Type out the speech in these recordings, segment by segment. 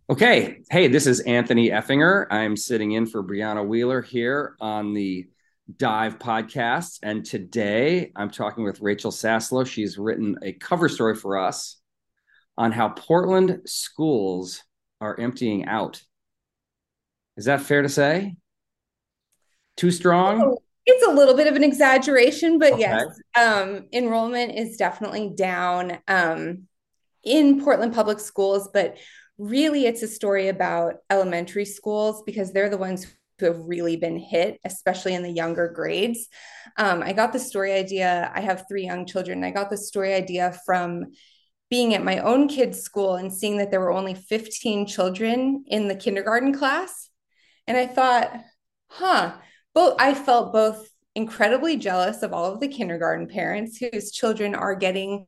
Okay. Hey, this is Anthony Effinger. I'm sitting in for Brianna Wheeler here on the Dive podcast. And today I'm talking with Rachel Saslow. She's written a cover story for us on how Portland schools are emptying out. Is that fair to say? Too strong? Oh, it's a little bit of an exaggeration, but yes, Okay. enrollment is definitely down in Portland public schools, but really it's a story about elementary schools because they're the ones who have really been hit, especially in the younger grades. I got the story idea. I have three young children. I got the story idea from being at my own kids' school and seeing that there were only 15 children in the kindergarten class. And I thought, huh, I felt both incredibly jealous of all of the kindergarten parents whose children are getting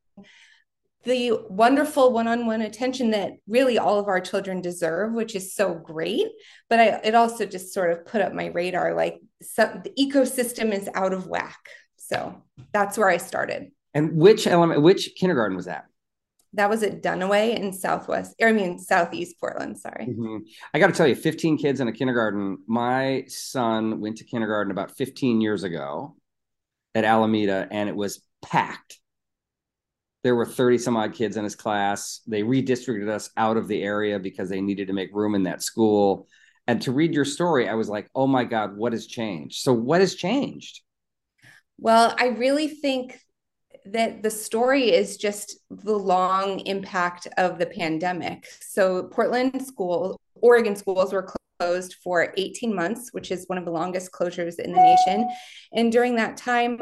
the wonderful one-on-one attention that really all of our children deserve, which is so great. But it also just sort of put up my radar, like the ecosystem is out of whack. So that's where I started. And which kindergarten was that? That was at Dunaway in Southeast Portland. Sorry. Mhm. I got to tell you, 15 kids in a kindergarten. My son went to kindergarten about 15 years ago at Alameda, and it was packed. There were 30 some odd kids in his class. They redistricted us out of the area because they needed to make room in that school. And to read your story, I was like, oh my God, what has changed? So, what has changed? Well, I really think that the story is just the long impact of the pandemic. So, Oregon schools were closed for 18 months, which is one of the longest closures in the nation. And during that time,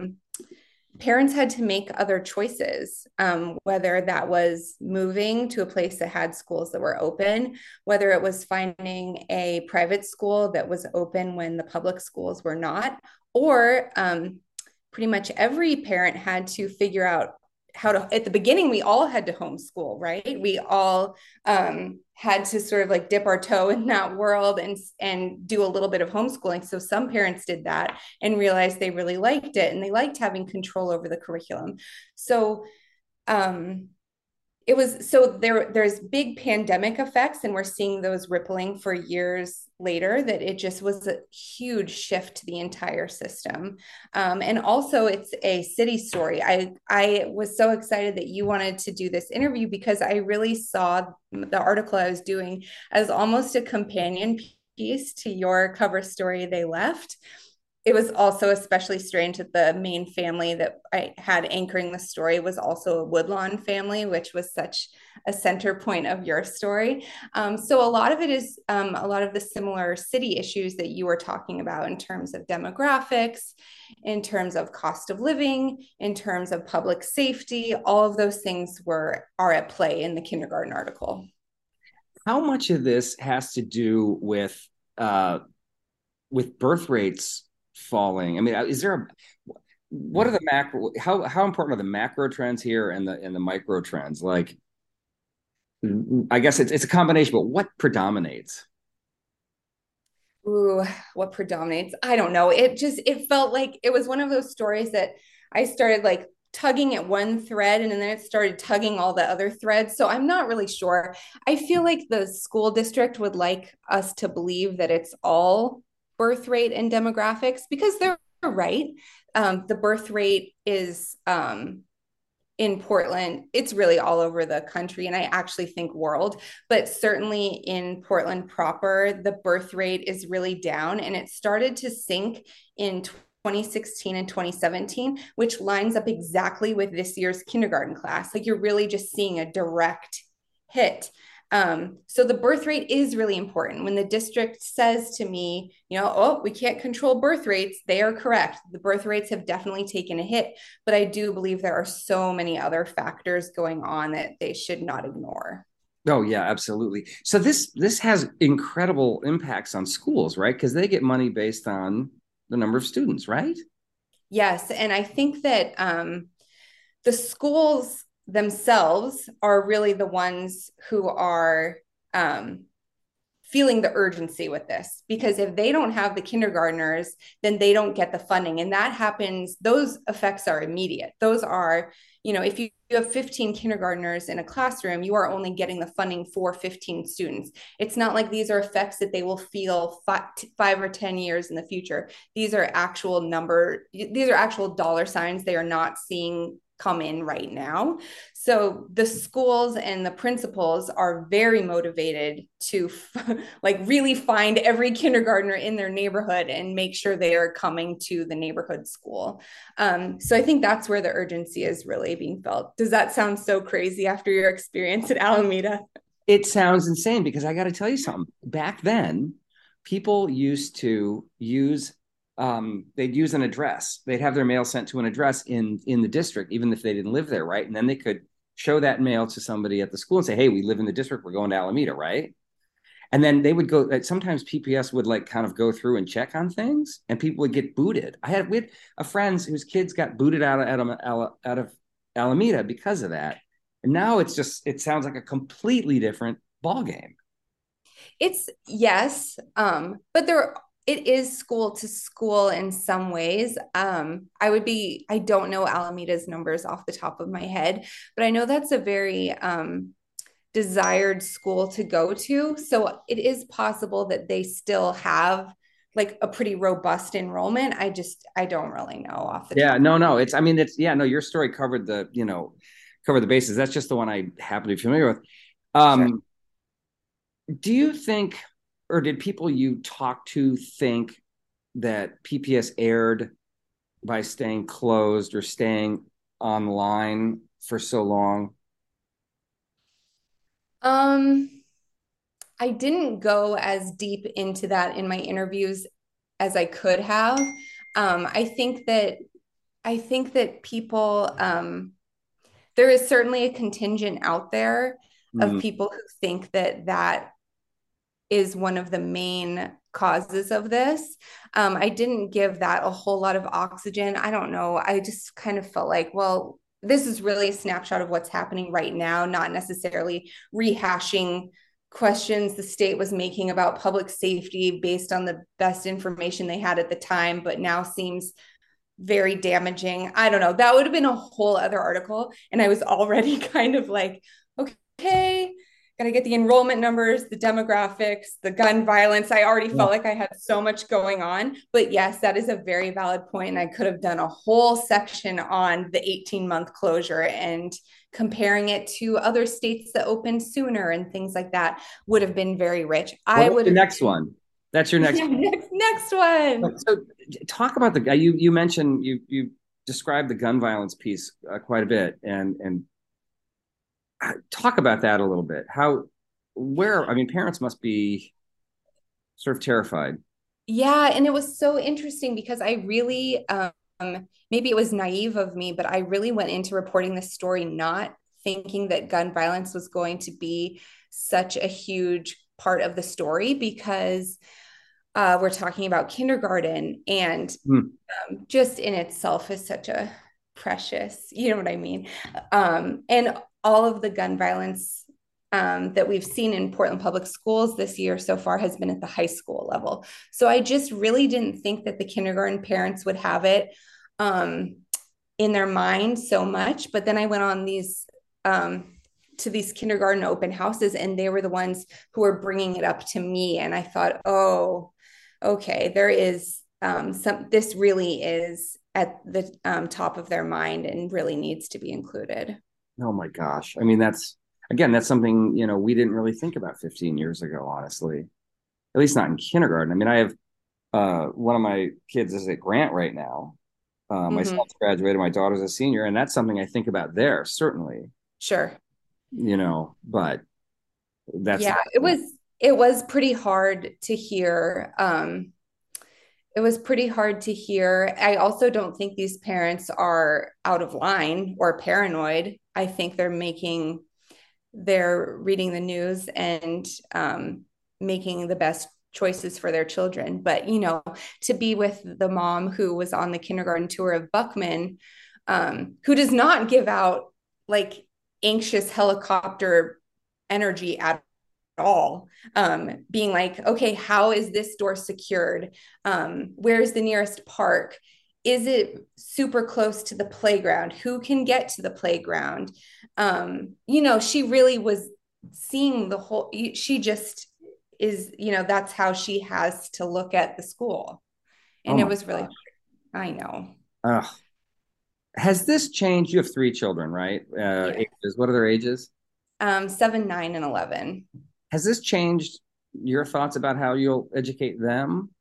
parents had to make other choices, whether that was moving to a place that had schools that were open, whether it was finding a private school that was open when the public schools were not, or pretty much every parent had to figure out how to. At the beginning we all had to homeschool, right? We all had to sort of like dip our toe in that world and do a little bit of homeschooling. So some parents did that and realized they really liked it and they liked having control over the curriculum. So um it was so there's big pandemic effects and we're seeing those rippling for years later, that it just was a huge shift to the entire system. And also it's a city story. I was so excited that you wanted to do this interview because I really saw the article I was doing as almost a companion piece to your cover story, They Left. It was also especially strange that the main family that I had anchoring the story was also a Woodlawn family, which was such a center point of your story. So a lot of it is a lot of the similar city issues that you were talking about in terms of demographics, in terms of cost of living, in terms of public safety. All of those things are at play in the kindergarten article. How much of this has to do uh, with birth rates falling? I mean, is there a what are the macro? How important are the macro trends here and the micro trends? Like, I guess it's a combination, but what predominates? Ooh, what predominates? I don't know. It felt like it was one of those stories that I started like tugging at one thread and then it started tugging all the other threads. So I'm not really sure. I feel like the school district would like us to believe that it's all birth rate and demographics because they're right. The birth rate is in Portland. It's really all over the country, and I actually think world, but certainly in Portland proper, the birth rate is really down, and it started to sink in 2016 and 2017, which lines up exactly with this year's kindergarten class. Like you're really just seeing a direct hit. So the birth rate is really important. When the district says to me, oh, we can't control birth rates, they are correct. The birth rates have definitely taken a hit, but I do believe there are so many other factors going on that they should not ignore. Oh yeah, absolutely. So this has incredible impacts on schools, right? Because they get money based on the number of students, right? Yes, and I think that the schools themselves are really the ones who are um, feeling the urgency with this, because if they don't have the kindergartners, then they don't get the funding. And that happens, those effects are immediate. Those are if you have 15 kindergartners in a classroom, you are only getting the funding for 15 students. It's not like these are effects that they will feel 5 or 10 years in the future. These are actual dollar signs they are not seeing come in right now. So the schools and the principals are very motivated to like really find every kindergartner in their neighborhood and make sure they are coming to the neighborhood school. So I think that's where the urgency is really being felt. Does that sound so crazy after your experience at Alameda? It sounds insane because I got to tell you something. Back then, people used to use they'd use an address. They'd have their mail sent to an address in the district, even if they didn't live there, right? And then they could show that mail to somebody at the school and say, "Hey, we live in the district. We're going to Alameda, right?" And then they would go. Sometimes PPS would like kind of go through and check on things, and people would get booted. We had a friends whose kids got booted out of Alameda because of that. And now it sounds like a completely different ball game. It's yes, but it is school to school in some ways. I don't know Alameda's numbers off the top of my head, but I know that's a very desired school to go to. So it is possible that they still have like a pretty robust enrollment. I don't really know off the Yeah, top. no, it's, I mean, it's, yeah, no, your story covered the bases. That's just the one I happen to be familiar with. Sure. Do you think, or did people you talk to think that PPS aired by staying closed or staying online for so long? Um, I didn't go as deep into that in my interviews as I could have. I think that people there is certainly a contingent out there of Mm. people who think that that is one of the main causes of this. I didn't give that a whole lot of oxygen. I don't know. I just kind of felt like, well, this is really a snapshot of what's happening right now, not necessarily rehashing questions the state was making about public safety based on the best information they had at the time, but now seems very damaging. I don't know. That would have been a whole other article. And I was already kind of like, okay, got to get the enrollment numbers, the demographics, the gun violence. I already Yeah. felt like I had so much going on. But yes, that is a very valid point. And I could have done a whole section on the 18-month closure and comparing it to other states that opened sooner and things like that would have been very rich. Well, I that's would the have, next one. That's your next yeah, one. next one. So talk about the guy you mentioned. You described the gun violence piece quite a bit, and talk about that a little bit. I mean, parents must be sort of terrified. Yeah, and it was so interesting because I really, maybe it was naive of me, but I really went into reporting this story not thinking that gun violence was going to be such a huge part of the story because we're talking about kindergarten and Hmm. just in itself is such a precious, you know what I mean? And all of the gun violence that we've seen in Portland Public Schools this year so far has been at the high school level. So I just really didn't think that the kindergarten parents would have it um, in their mind so much. But then I went on to these kindergarten open houses, and they were the ones who were bringing it up to me. And I thought, oh, okay, there is this really is at the top of their mind and really needs to be included. Oh my gosh. I mean, that's something, we didn't really think about 15 years ago, honestly. At least not in kindergarten. I mean, I have one of my kids is at Grant right now. My Mm-hmm. son's graduated, my daughter's a senior, and that's something I think about there, certainly, Sure. but that's Yeah, not. it was pretty hard to hear. It was pretty hard to hear. I also don't think these parents are out of line or paranoid. I think they're reading the news and making the best choices for their children. But to be with the mom who was on the kindergarten tour of Buckman, who does not give out like anxious helicopter energy at all, being like, okay, how is this door secured? Where's the nearest park? is it super close to the playground? Who can get to the playground? She really was seeing the whole, she just is, that's how she has to look at the school. Oh And it my was really, gosh. I know. Ugh. Has this changed? You have three children, right? Yeah. Ages. What are their ages? 7, 9, and 11. Has this changed your thoughts about how you'll educate them?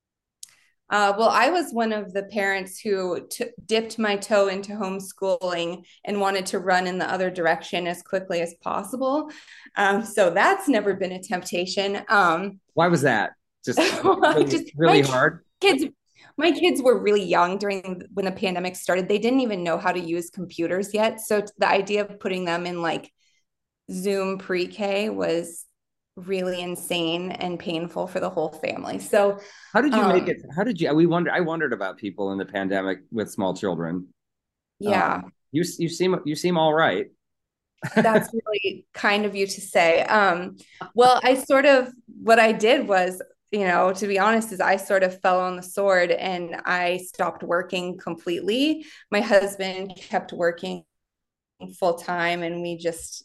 Well, I was one of the parents who dipped my toe into homeschooling and wanted to run in the other direction as quickly as possible. So that's never been a temptation. Why was that? Just really, Just really hard. kids, my kids were really young during when the pandemic started. They didn't even know how to use computers yet. So the idea of putting them in like Zoom pre-K was really insane and painful for the whole family. So How did you make um, it? How did you? We wonder. I wondered about people in the pandemic with small children. yeah, You seem all right. that's really kind of you to say. Well, what I did was, to be honest, is I sort of fell on the sword and I stopped working completely. My husband kept working full time and we just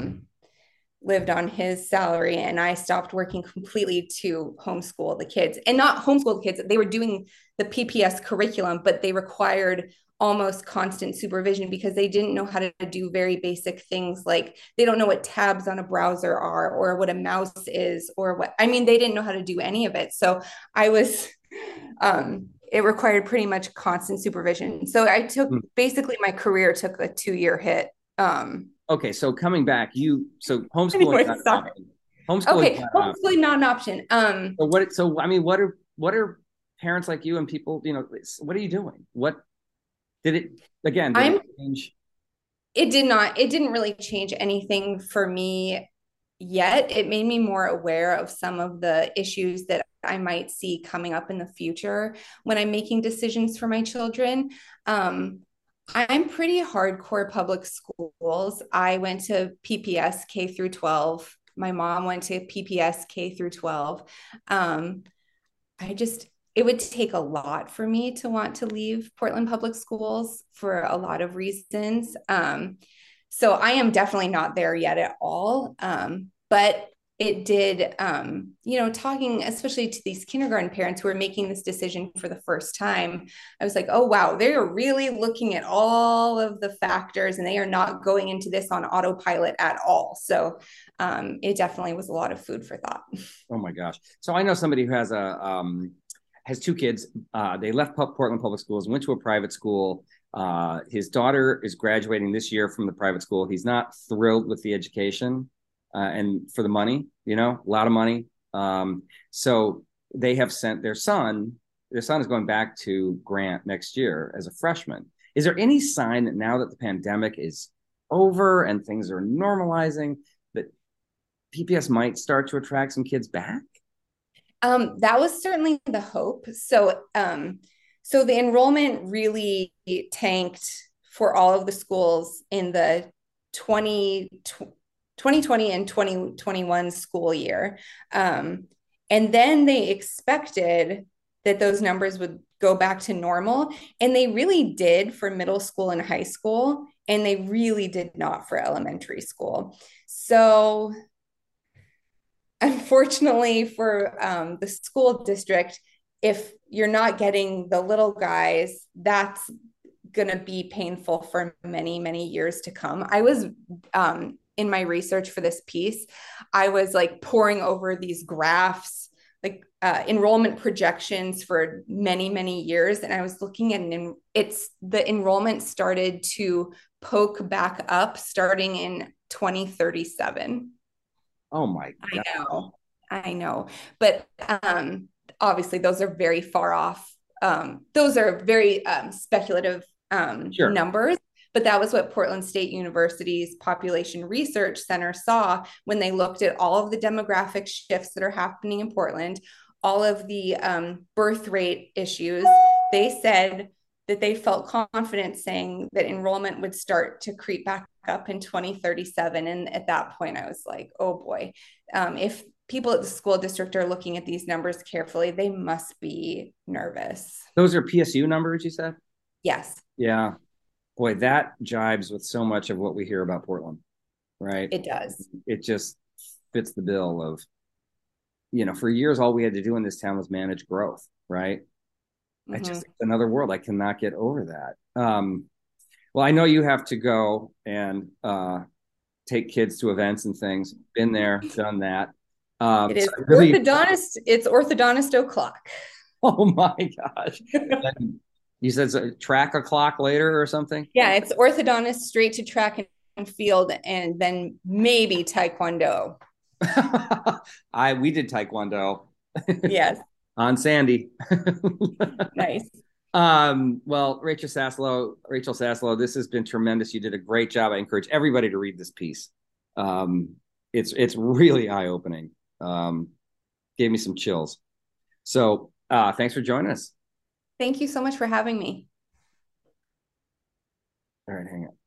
lived on his salary, and I stopped working completely to homeschool the kids, and not homeschool the kids. They were doing the PPS curriculum, but they required almost constant supervision because they didn't know how to do very basic things, like they don't know what tabs on a browser are or what a mouse is or what, I mean, they didn't know how to do any of it. So I was it required pretty much constant supervision. So I took, Hmm. basically my career took a 2-year hit. Okay, so coming back, so homeschooling is Anyway, not an sorry. option. Homeschooling is Okay, not an option. hopefully not an option. So what? So I mean, what are parents like you and people? What are you doing? What did it again? Did it I'm change? it did not, it didn't really change anything for me yet. It made me more aware of some of the issues that I might see coming up in the future when I'm making decisions for my children. I'm pretty hardcore public schools. I went to PPS K through 12. My mom went to PPS K through 12. Um, I just, it would take a lot for me to want to leave Portland Public Schools for a lot of reasons. So I am definitely not there yet at all. But it did, talking especially to these kindergarten parents who are making this decision for the first time, I was like, oh, wow, they're really looking at all of the factors and they are not going into this on autopilot at all. So it definitely was a lot of food for thought. Oh my gosh! So I know somebody who has two kids. They left Portland Public Schools, went to a private school. His daughter is graduating this year from the private school. He's not thrilled with the education and for the money, a lot of money. So they have sent their son. Their son is going back to Grant next year as a freshman. Is there any sign that now that the pandemic is over and things are normalizing, that PPS might start to attract some kids back? That was certainly the hope. So the enrollment really tanked for all of the schools in the 2020 and 2021 school year. And then they expected that those numbers would go back to normal. And they really did for middle school and high school. And they really did not for elementary school. So unfortunately for the school district, if you're not getting the little guys, that's going to be painful for many, many years to come. I was in my research for this piece, I was like poring over these graphs, like enrollment projections for many, many years. And I was looking at the enrollment started to poke back up starting in 2037. Oh my I God. know. I know. But obviously, those are very far off. Those are very speculative Sure. numbers. But that was what Portland State University's Population Research Center saw when they looked at all of the demographic shifts that are happening in Portland, all of the birth rate issues. They said that they felt confident saying that enrollment would start to creep back up in 2037. And at that point, I was like, oh boy, if people at the school district are looking at these numbers carefully. They must be nervous. Those are PSU numbers, you said? Yes. Yeah. Boy, that jibes with so much of what we hear about Portland, right? It does. It just fits the bill of, for years, all we had to do in this town was manage growth, right? Mm-hmm. It's another world. I cannot get over that. Well, I know you have to go and take kids to events and things. Been there, done that. It is so really, orthodontist. It's orthodontist o'clock. Oh my gosh. You said track o'clock later or something? Yeah, it's orthodontist straight to track and field, and then maybe taekwondo. We did taekwondo. Yes. On Sandy. Nice. Well, Rachel Saslow, this has been tremendous. You did a great job. I encourage everybody to read this piece. It's really eye-opening. Gave me some chills. So thanks for joining us. Thank you so much for having me. All right, hang on.